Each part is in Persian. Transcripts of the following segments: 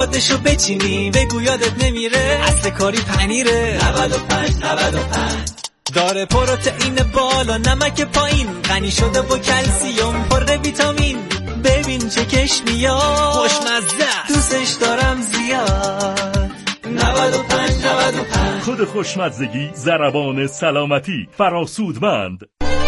کدشو بچینی بگو یادت نمیره اصل کاری پنیره 95 داره پروتئین بالا نمک پایین غنی شده با کلسیوم پر ویتامین ببین چه کش میاد خوشمزه دوستش دارم زیاد 95 کد خوشمزگی ضربان سلامتی فراسودمند.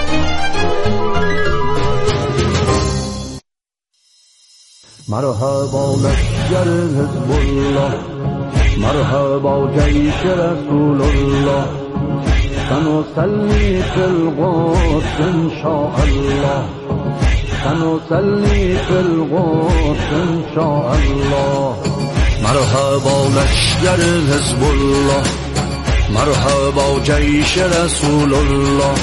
مرحبا لشکر حزب الله، مرحبا جیش رسول الله، سنصلي في القدس إن شاء الله، سنصلي في القدس إن شاء الله. مرحبا لشکر حزب الله، مرحبا جیش رسول الله،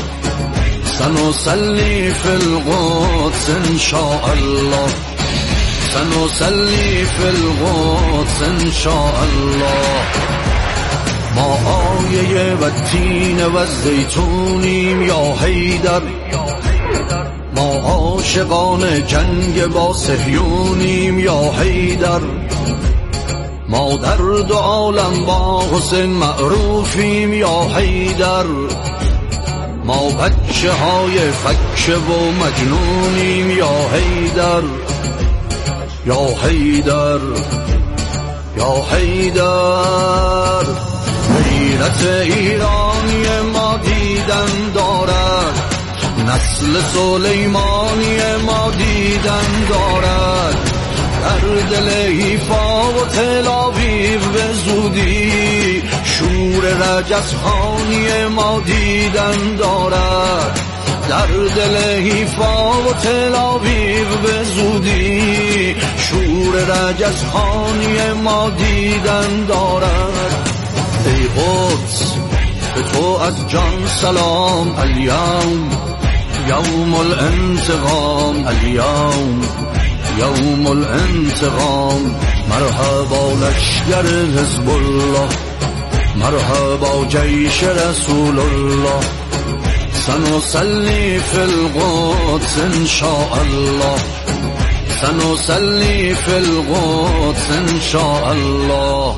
سنصلي في القدس إن شاء الله، سنصلي في القدس إن شاء الله. ما آیه و تین و زیتونیم یا حیدر، ما عاشقان جنگ با صهیونیم یا حیدر، ما در دو عالم با حسین معروفیم یا حیدر، ما بچه های فکه و مجنونیم یا حیدر، یا حیدر، یا حیدر. غیرت ایرانی ما دیدن دارد، نسل سلیمانی ما دیدن دارد، در دل حیفا و تل‌آویو به زودی شور رجزخانی ما دیدن دارد، در دل حیفا و تل‌آویو به زودی شور رجزخانی ما دیدن دارد. ای قدس به تو از جان سلام، الیوم یوم الانتقام، الیوم یوم الانتقام. مرحبا لشکر حزب الله، مرحبا جیش رسول الله، سنصلي في القدس إن شاء الله، سنصلي في القدس إن شاء الله.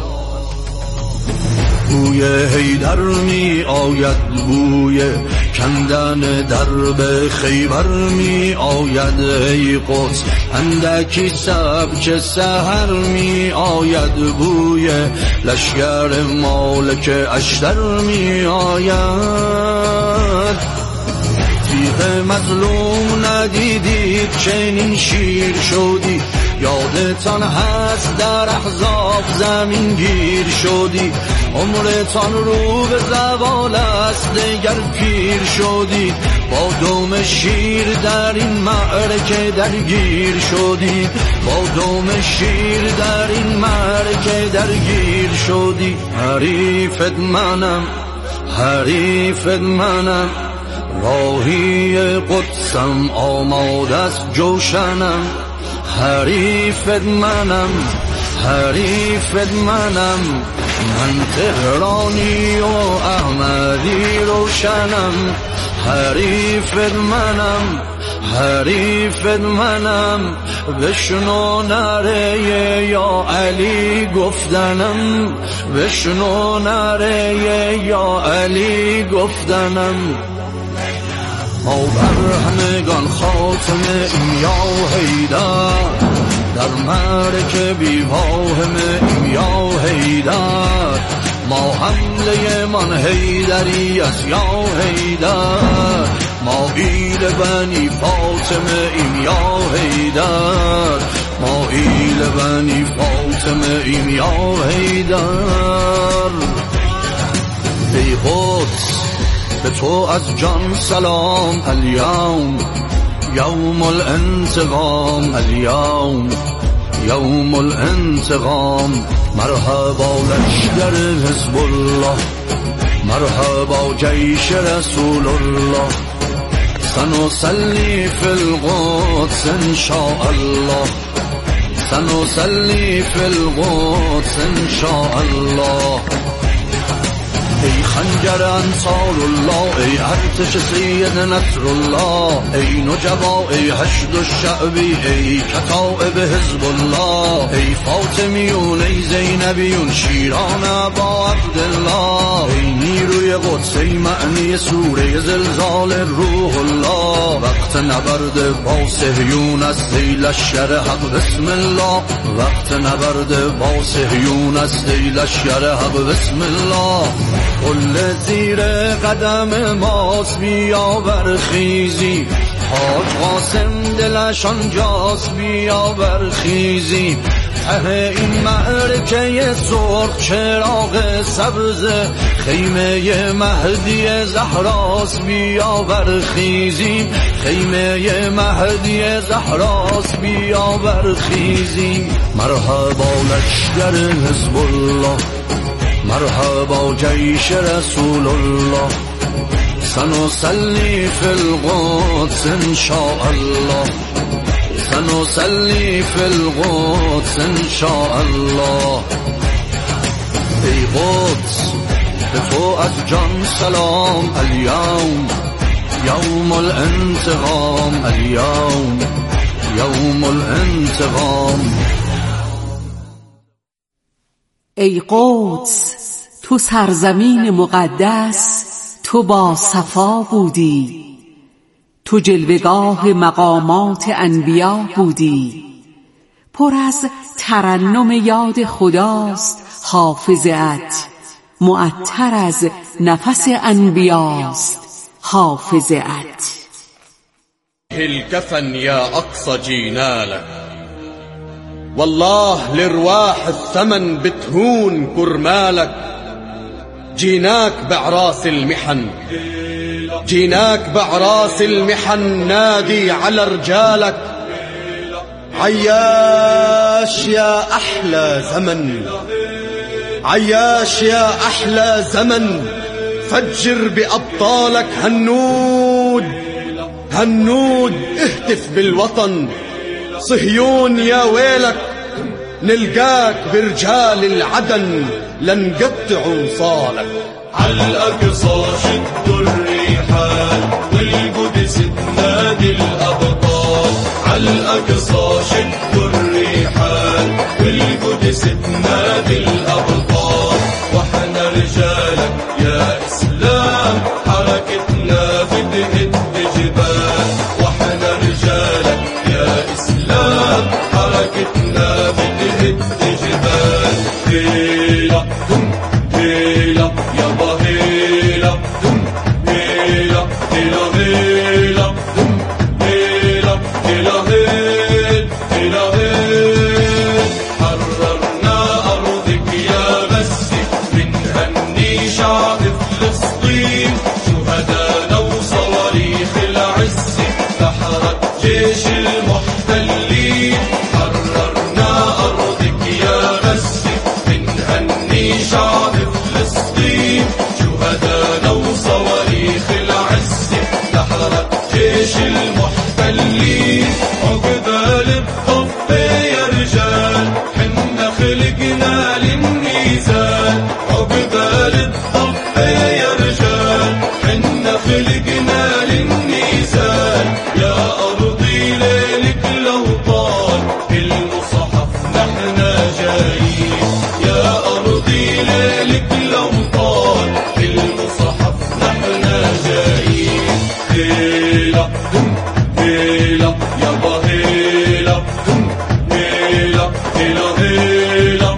بوی حیدر می آید، بوی کندن درب خیبر می آید، ای قدس اندکی سبک سحر می آید، بوی لشکر مالک اشتر می آید. تیغ مظلوم ندیدید چنین شیر شدی، یادتان هست در احزاب زمین گیر شدی، عمرتان رو به زوال است دگر پیر شدی، با دم شیر در این معرکه درگیر شدی، با دم شیر در این معرکه درگیر شدی. حریفت منم، حریفت منم، راهی قدسم آماده است جوشنم، حریفت منم، حریفت منم، من تهرانی و احمدی روشنم، حریفت منم، حریفت منم، بشنو نره یا علی گفتنم، بشنو نره یا علی گفتنم. ما بر همگان خاتمه ایم یا حیدر، در معرکه بیواهم ایم یا حیدر، ما حمله من حیدری است یا حیدر، ما ایل بنی فاطمه ایم یا حیدر، ما ایل بنی فاطمه ایم یا حیدر. ای قدس به تو از جان سلام، الیوم یوم الانتقام، الیوم یوم الانتقام. مرحبا لشکر حزب الله، مرحبا جیش رسول الله، سنصلي في القدس إن شاء الله، سنصلي في القدس إن شاء الله. ای خنجر انصار الله، ای ارتش سید نصر الله، ای نجبا، ای حشد الشعبی، ای کتائب حزب الله، ای فاطمیون، ای نبیون شیران با عبدالله، ای نیروی قدس، ای معنی سوره زلزال روح الله. وقت نبرد با صهیون است ای لشکر حق بسم الله، وقت نبرد با صهیون است ای لشکر حق بسم الله. قله زیر قدم ماست بیا برخیزی، حاج قاسم دلش آنجاست بیا برخیزی. ته این معرکه سرخ چراغ سبز، خیمه مهدی زهراست بیا برخیزیم، خیمه مهدی زهراست بیا برخیزیم. مرحبا لشکر حزب الله، مرحبا جیش رسول الله، سنصلي في القدس إن شاء الله، سنصلي في القدس إن شاء الله. ای قدس به تو از جان سلام، اليوم يوم الانتقام، اليوم يوم الانتقام. ای قدس تو سرزمین مقدس، تو با صفا بودی، تو جلوگاه مقامات انبیا بودی. پر از ترنم یاد خداست حافظه‌ات، معطر از نفس انبیاست حافظه‌ات. الكفن يا أقصى جينالك، والله لرواح الثمن بتهون كرمالك. جيناك بعراس المحن، جيناك بعراس المحن، نادي على رجالك. عياش يا أحلى زمن، عياش يا أحلى زمن، فجر بأبطالك. هنود هنود اهتف بالوطن، صهيون يا ويلك، نلقاك برجال العدن لنقطع وصالك. عالأقصى شدوا الريحان، والقدس تنادي الأبطال. عالأقصى شدوا الريحان، والقدس تنادي الأبطال. وحنا رجالك يا إسلام، حركتنا بدهت بجبال. وحنا رجالك يا إسلام، حركتنا بدهت بجبال. هيلا هيلا يابا هيلا هيلا هيلا هيلا هيلا هيلا هيلا هيلا. حررنا أرضك يا مسي، بنهني شعب فلسطين، شهدانا وصواريخ العز تحرك جيش المحتلين. حررنا أرضك يا مسي، بنهني شعب فلسطين، شهدانا وصواريخ العز تحرك جيش المحتلين. عقبال الطف يا رجال، حنا خلقنا للميزان. عقبال الطف يا رجال، حنا خلقنا للميزان. يا أرضي ليلك لو طال، المصحف نحنا جايين. يا أرضي ليلك لو طال، المصحف نحنا جايين. هيلا هيلا يابا هيلا هيلا هيلا هيلا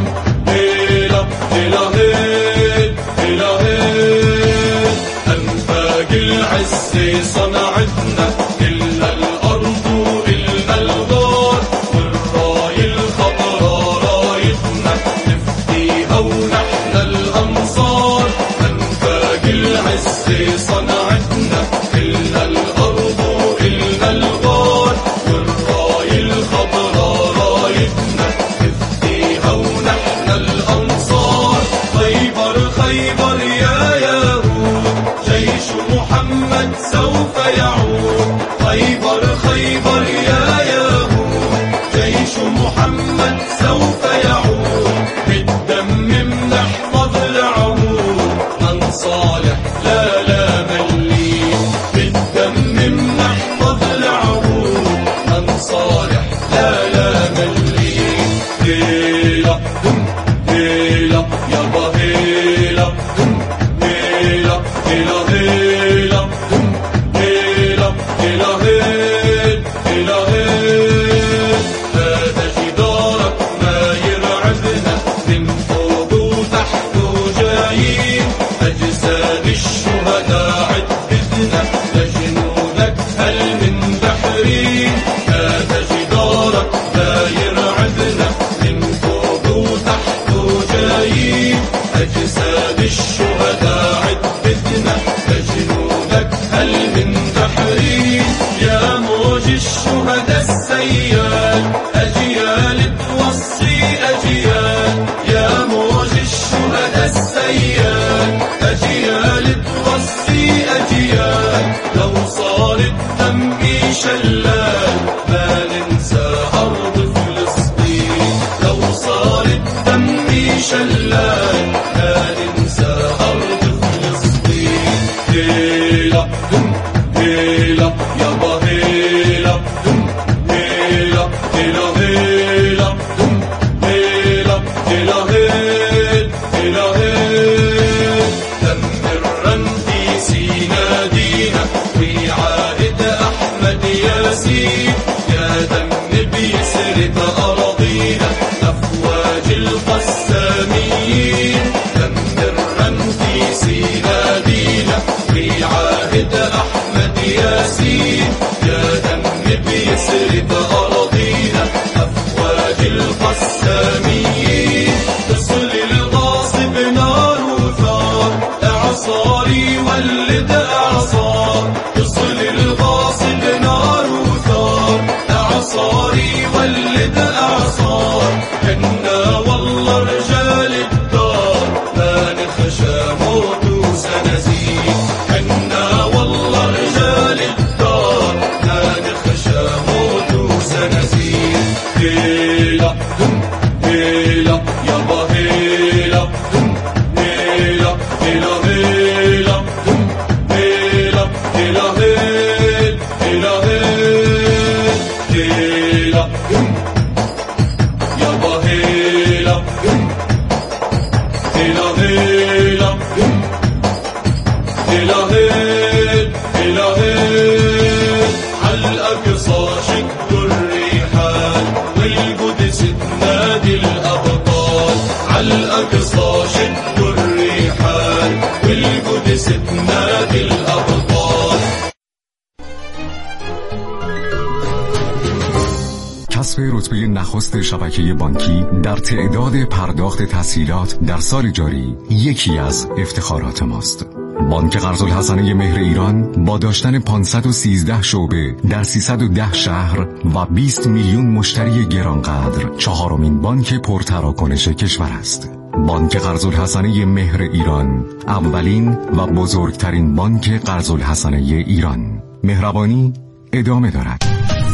هيلا هيلا هيلا هيلا. أنفاق العز صنعتنا، إلا الأرض إلا الغار، والراية الخضراء رايتنا نفديها ونحن الأنصار. أنفاق العز صنعتنا، إلا الأرض إلا الغار، والراية الخضراء رايتنا نفديها ونحن الأنصار. خيبر خيبر يا يهود، جيش محمد سوف يعود. خيبر خيبر يا يهود، جيش محمد سوف يعود. بالدم بنحفظ العهود، من صالح لا لا ملين. بالدم بنحفظ العهود، من صالح لا لا ملين. هيلا شلال لا ننسى أرض فلسطين. هيلا هيلا يابا هيلا هيلا هيلا هيلا هيلا هيلا هيلا هيلا. دمرا في سينا دينا وعاهد أحمد ياسين، يا دم بيسرق أراضينا أفواج القسامين. دمرا في سينا دينا وعاهد أحمد ياسين، يا دم بيسرق أراضينا أفواج القسامين. تصل الغاصب نار وثار إعصاري ولد إعصار. تصل الغاصب نار وثار إعصاري ولد إعصار. كنا والله رجال الدار ما نخشى موت وسنزيد. كنا والله رجال الدار ما نخشى موت وسنزيد. هيلا هيلا يابا هيلا هيلا هيلا هيلا هيلا هيلا هيلا هيلا يابا هيلا هيلا هيلا هيلا هيلا هيلا. عالأقصى شدوا الرحال والقدس تنادي الأبطال. عالأقصى شدوا الرحال والقدس تنادي الأبطال. کسب رتبه نخست شبکه بانکی در تعداد پرداخت تسهیلات در سال جاری یکی از افتخارات ماست. بانک قرض‌الحسنه مهر ایران با داشتن 513 شعبه در 310 شهر و 20 میلیون مشتری گرانقدر چهارمین بانک پرتراکنش کشور است. بانک قرض‌الحسنه مهر ایران، اولین و بزرگترین بانک قرض‌الحسنه ایران. مهربانی ادامه دارد.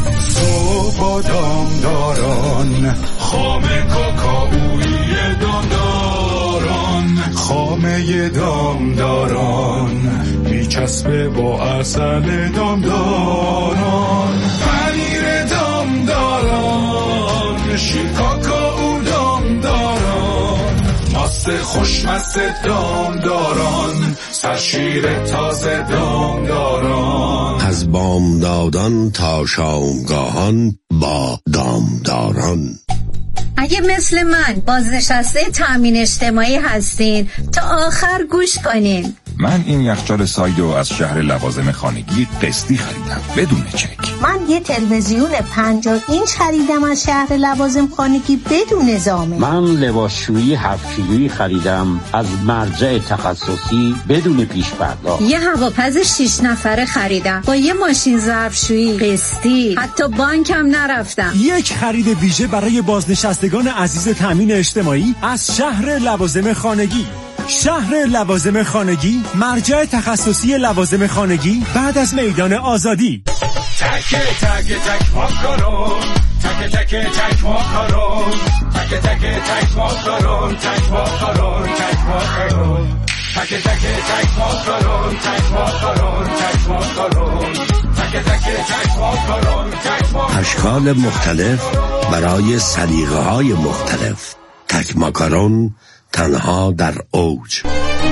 بادامداران، خامه کاکائویی دامداران، خامه دامداران میچسبه با عسل دامداران. پنیر دامداران، شیر کاکائو دامداران، ماست خوشمزه دامداران، سرشیر تازه دامداران. از بامدادان تا شامگاهان با دامداران. اگه مثل من بازنشسته تأمین اجتماعی هستین تا آخر گوش کنین. من این یخچال سایدو از شهر لوازم خانگی قسطی خریدم بدون چک. من یه تلویزیون 50 اینچ خریدم از شهر لوازم خانگی بدون زامن. من لباسشویی 7 کیلویی خریدم از مرجع تخصصی بدون پیش پرداخت. یه هواپز 6 نفره خریدم با یه ماشین ظرفشویی قسطی، حتی بانکم نرفتم. یک خرید ویژه برای بازنشستگان عزیز تأمین اجتماعی از شهر لوازم خانگی. شهر لوازم خانگی، مرجع تخصصی لوازم خانگی بعد از میدان آزادی. تک تک تک ماکارون، تک تک تک ماکارون، تک تک تک ماکارون، تک ماکارون، تک ماکارون، تک تک تک ماکارون، تک ماکارون، تک ماکارون، تک تک تک ماکارون، تک ماکارون. اشکال مختلف برای سلیقه‌های مختلف. تک ماکارون تنها در اوج.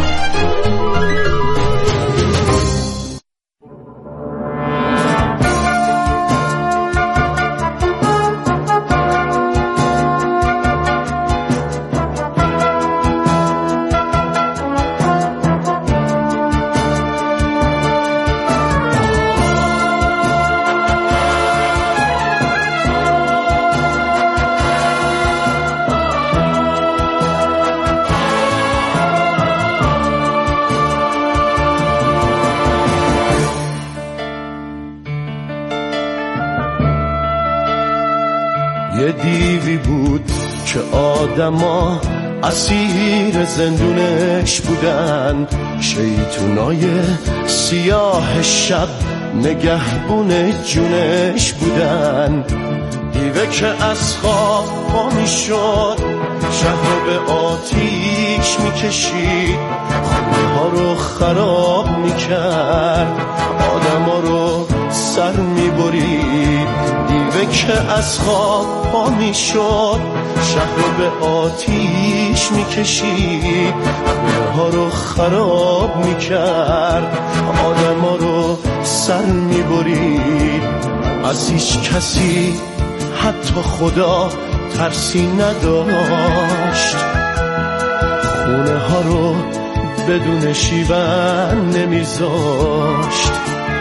یه دیوی بود که آدما اسیر زندونش بودن، شیطونای سیاه شب نگهبون جونش بودن. دیوه که از خواب پا می شد شهر رو به آتیش میکشید، خونه ها رو خراب میکرد، آدم ها رو سر میبرید، دیوه که از خواب پا میشد شهر رو به آتیش میکشید، خونه ها رو خراب میکرد، آدم ها رو سر میبرید. از هیچ کسی حتی خدا ترسی نداشت، خونه ها رو بدون شیون نمیذاشت.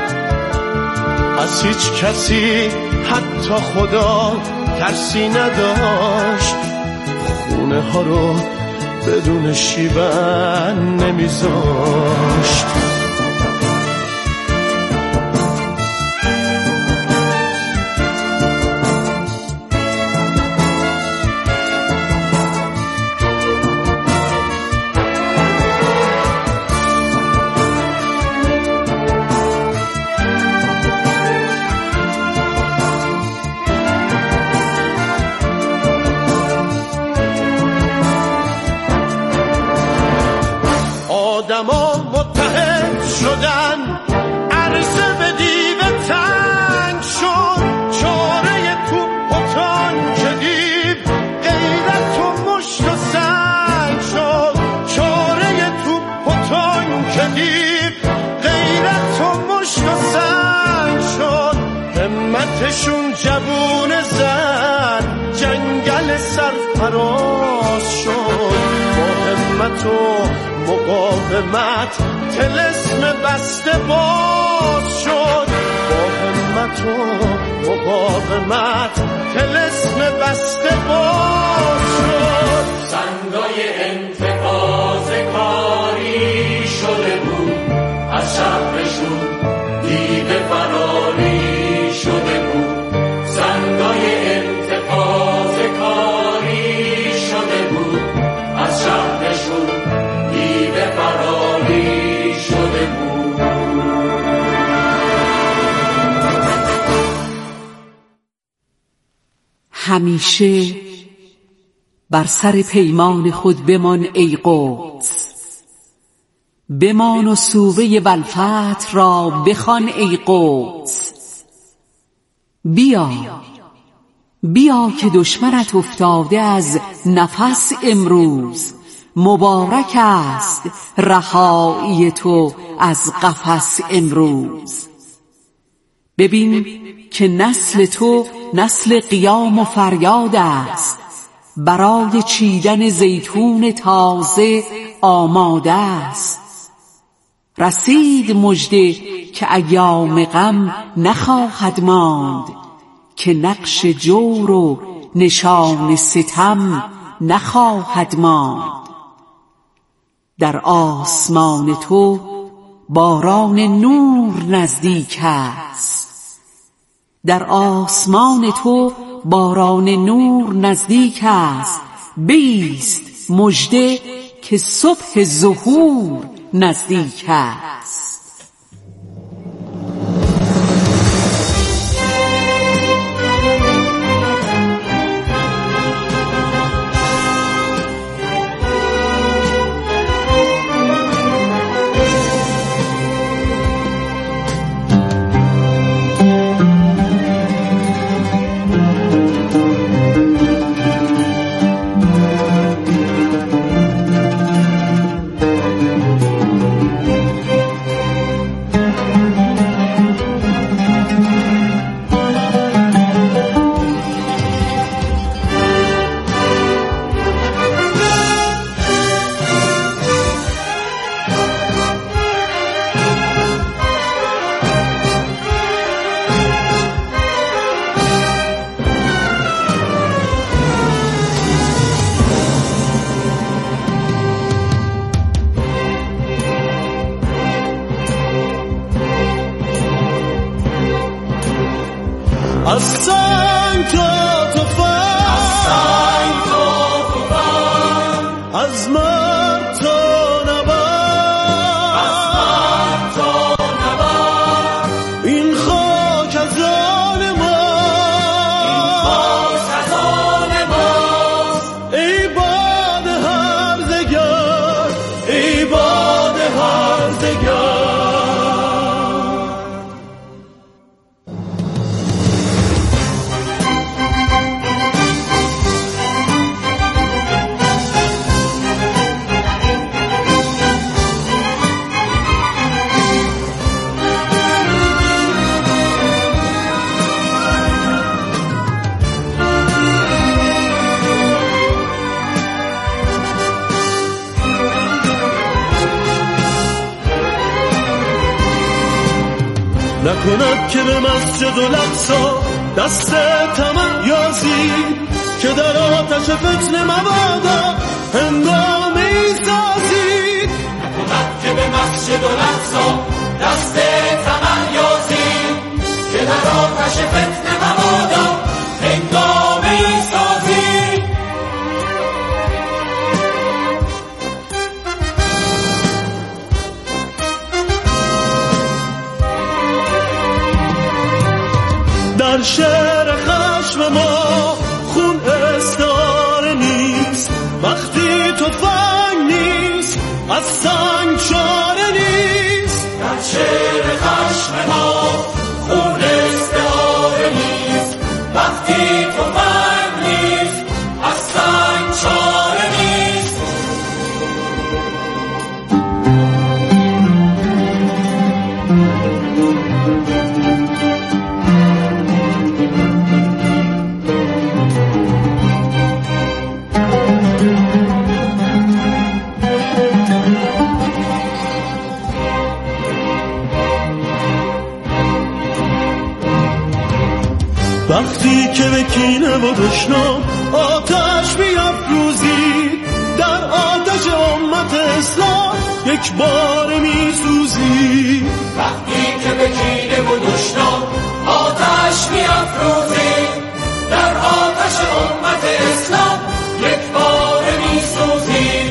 از هیچ کسی حتی خدا ترسی نداشت، خونه ها رو بدون شیون نمیذاشت. آدما متحد شدن، عرصه به دیو تنگ شد، چاره توپ و تانک دیو غیرت و مشت و سنگ شد، چاره توپ و تانک دیو غیرت و مشت و سنگ شد. همتشون جوون زن جنگل سرفراز شد، با همت و مقاومت طلسم بسته باز شد، با همت و مقاومت طلسم بسته باز شد. سنگای انتقاض کاری شده بود، از شهرشون دیده فراری شده بود. سنگای انتقاض کاری شده بود، از شهرشون فراری شده بود. همیشه بر سر پیمان خود بمان ای قدس، بمان و سوره والفتح را بخوان ای قدس. بیا بیا که دشمنت افتاده از نفس امروز، مبارک است رهایی تو از قفس امروز. ببین که نسل تو نسل قیام و فریاد است، برای چیدن زیتون تازه آماده است. رسید مژده که ایام غم نخواهد ماند، که نقش جور و نشان ستم نخواهد ماند. در آسمان تو باران نور نزدیک است، در آسمان تو باران نور نزدیک است. بیست مژده که صبح ظهور نزدیک است. از سنگ تا طوفان، از مرد تا نبرد، این خاک از آن ماست، ای باد نکند که به مسجد الاقصی دست تمایزی، که در آتش فتنه مبادا هنگامی سازی. نکند که به مسجد الاقصی دست تمایزی، که در آتش فتنه مبادا هنگامی سازی. در شعر خشم ما خون استعاره نیست، وقتی تفنگ نیست از سنگ چاره نیست. در شعر خشم ما خون استعاره نیست، وقتی تفنگ نیست از سنگ چاره نیست. وقتی که به کینه و دشنام آتش بیفروزی، در آتش امت اسلام یک بار میسوزی. وقتی که به کینه و دشنام آتش بیفروزی، در آتش امت اسلام یک بار میسوزی.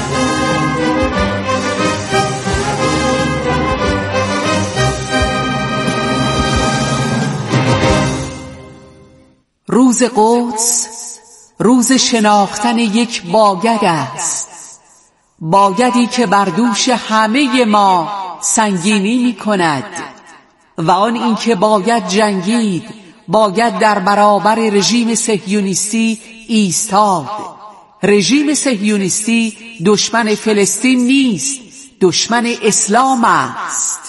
روز قدس روز شناختن یک باید است، بایدی که بر دوش همه ما سنگینی می کند و آن اینکه باید جنگید، باید در برابر رژیم صهیونیستی ایستاد. رژیم صهیونیستی دشمن فلسطین نیست، دشمن اسلام است.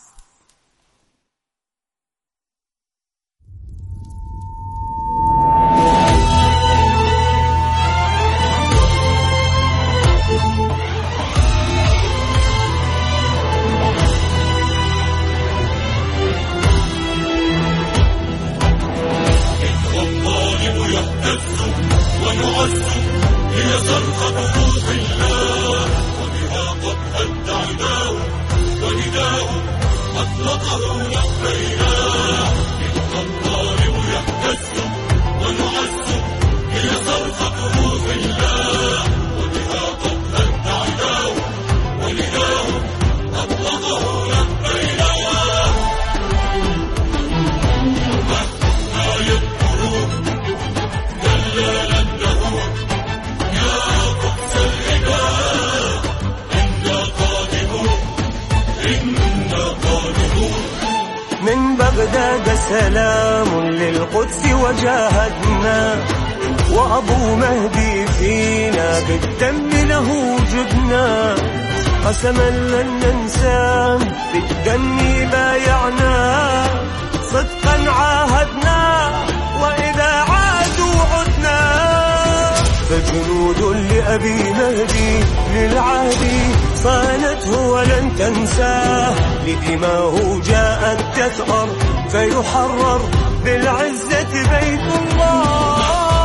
من بغداد سلام للقدس وجاهدنا، وأبو مهدي فينا بالدم له جدنا، قسما لن ننساه بالدم بايعنا، صدقا عاهدنا وإذا عادوا عدنا. فجنود لأبي مهدي للعهد صانته ولن تنساه، لدماه جاءت تثأر فيحرر بالعزة بيت الله.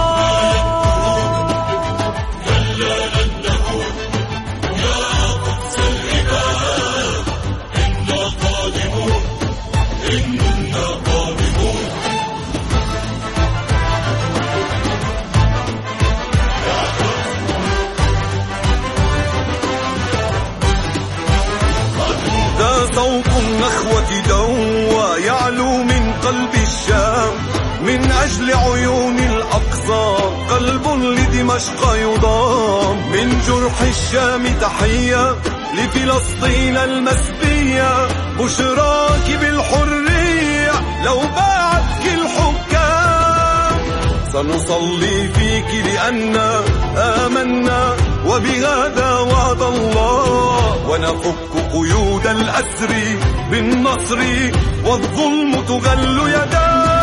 صوت النخوة دوى يعلو من قلب الشام، من أجل عيون الأقصى قلب لدمشق يضام. من جرح الشام تحية لفلسطين المسبية، بشراك بالحرية لو باعتك الحكام. سنصلي فيك لأننا آمنا وبهذا وعد الله، ونفك قيود الأسر بالنصر والظلم تغل يداه.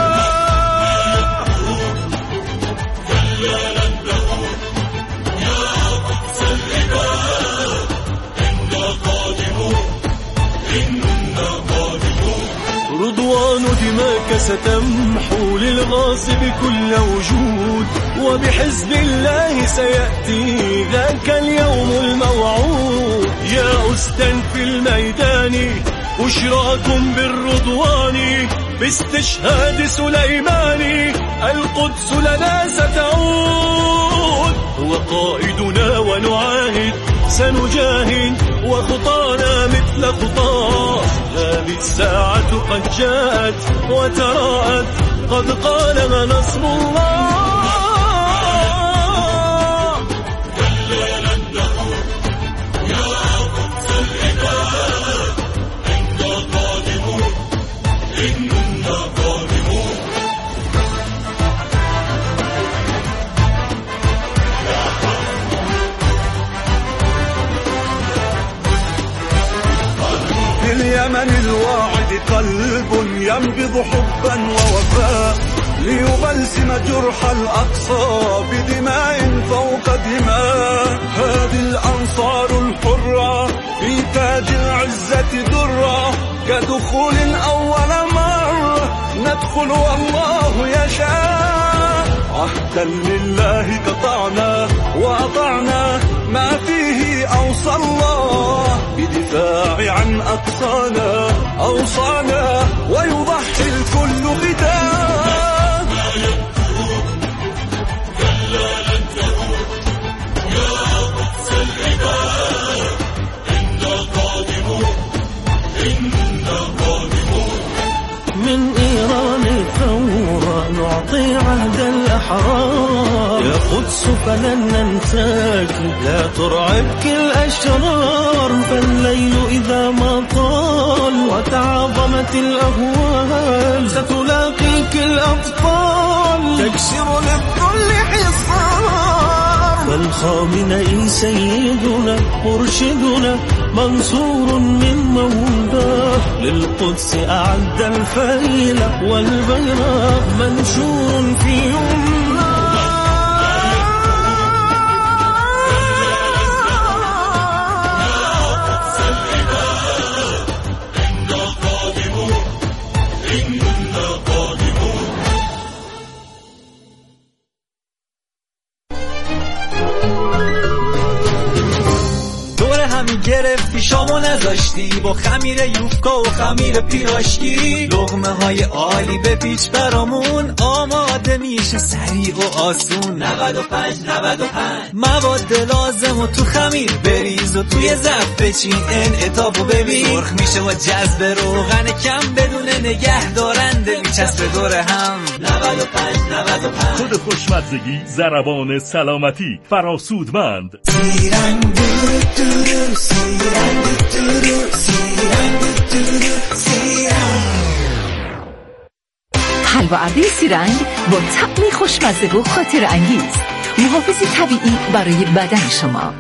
إنك ستمحو للغاصب كل وجود، وبحزب الله سيأتي ذاك اليوم الموعود. يا أسدا في الميدان بشراكم بالرضوان، باستشهاد سليمان القدس لنا ستعود. هو قائدنا ونعاهد سنجاهد وخطانا مثل خطاه. هذه الساعة قد جاءت وتراءت، قد قالها نصر الله. كلا لن نعود يا قدس العباد، إنا قادمون إنا قادمون. في اليمن الواعد قلب ينبض حبا ووفاء، ليبلسم جرح الأقصى بدماء فوق دماء. هذه الأنصار الحرة في تاج العزة درة، كدخول أول مرة ندخل والله يشاء. عهدا لله قطعنا وأطعنا، ما فيه أوصى الله بدفاع عن أقصانا. أوصانا ويضحي الكل ختام. كلا لن تعود يا قدس العباد، إنا قادمون إنا قادمون. من إيران الثورة نعطي عهد الأحرار، يا قدس فلن ننساك لا ترعبك الأشرار. فالليل إذا ما طال وتعاظمت الأهوال، ستلاقيك الأبطال تكسر للذل حصار. فالخامنئي سيدنا مرشدنا منصور من مولاه، للقدس أعد الفيل والبيراق منشور في يمناه. گرفتی شامو نذاشتی، با خمیر یوفکا و خمیر پیراشکی لقمه های عالی به پیچ برامون آماده میشه سریع و آسون. 95 مواد لازم و تو خمیر بریز و توی ظرف بچین انعطافو ببین. سرخ میشه و جذب روغن کم بدون نگه دارنده میچسبه دور هم. 95 خود خوشمزگی ضربان سلامتی فراسودمند. سیرنگ حلوه‌ارده سیرنگ با طعمی خوشمزه و خاطر انگیز، محافظ طبیعی برای بدن شما.